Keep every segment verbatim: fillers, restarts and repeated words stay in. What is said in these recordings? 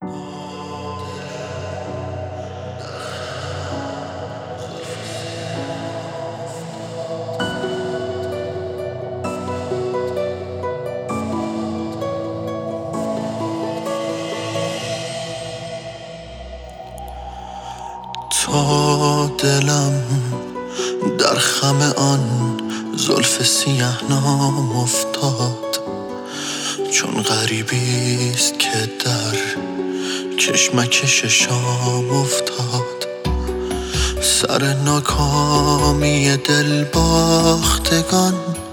تا دلم در خم آن زلف سیه نام افتاد، چون غریبیست که در کشمکش شام افتاد. سر ناکامی دل باختگان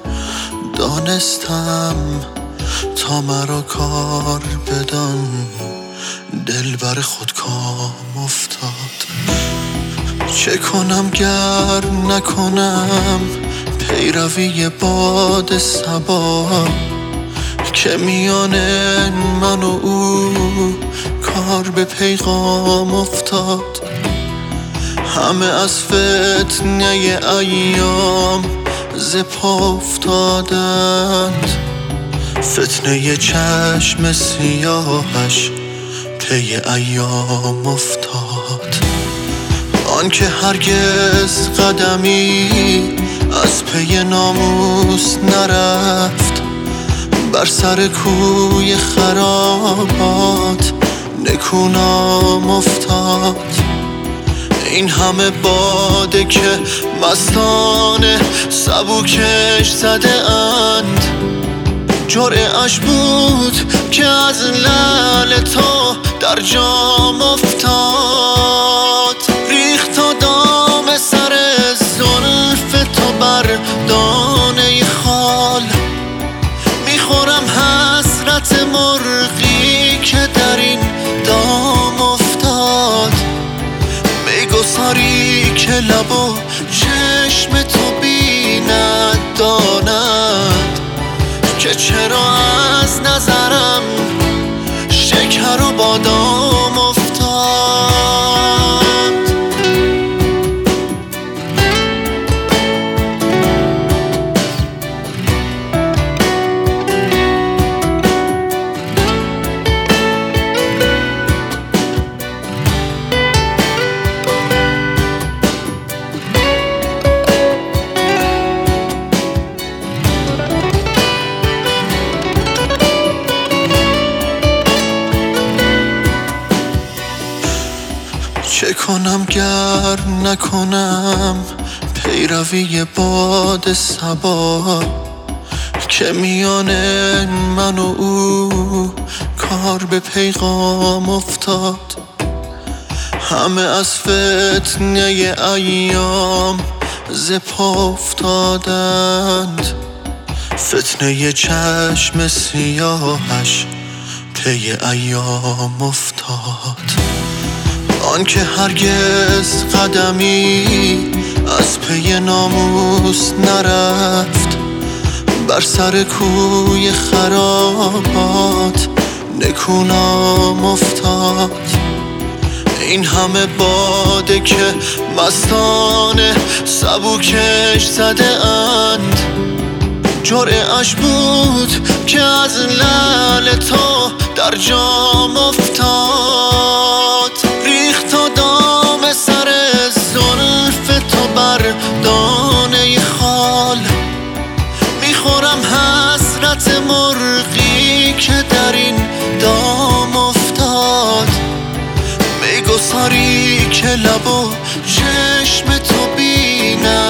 دانستم، تا مرا کار بدان دل بر خود کام افتاد. چه کنم گر نکنم پیروی باد صبا، که میان من و او کار به پیغام افتاد. همه از فتنه ایام ز پا افتادند، فتنه چشم سیاهش پی ایام افتاد. آن که هرگز قدمی از پی ناموس نرفت، بر سر کوی خرابات نکونام افتاد. این همه باده که مستانه سبوکش زده اند، جرعه اش بود که از لعل تو در جام افتاد. ریخت تا دام سر زلف تو بر دانه خال، میخورم حسرت مرغی که در این دام افتاد. میگساری که لب و چشم تو بیند داند، که چرا از نظرم شکر و بادام افتاد. چه کنم گر نکنم پیروی باد صبا، که میان من و او کار به پیغام افتاد. همه از فتنه ایام ز پا افتادند، فتنه چشم سیاهش پی ایام افتاد. آن که هرگز قدمی از پی ناموس نرفت، بر سر کوی خرابات نکونام افتاد. این همه باده که مستانه سبوکش زده اند، جرعه اش بود که از لعل تو در جام افتاد. ریخت تا دام سر زلف تو بر دانه خال، میخورم حسرت مرغی که در این دام افتاد. میگساری که لب و چشم تو بیند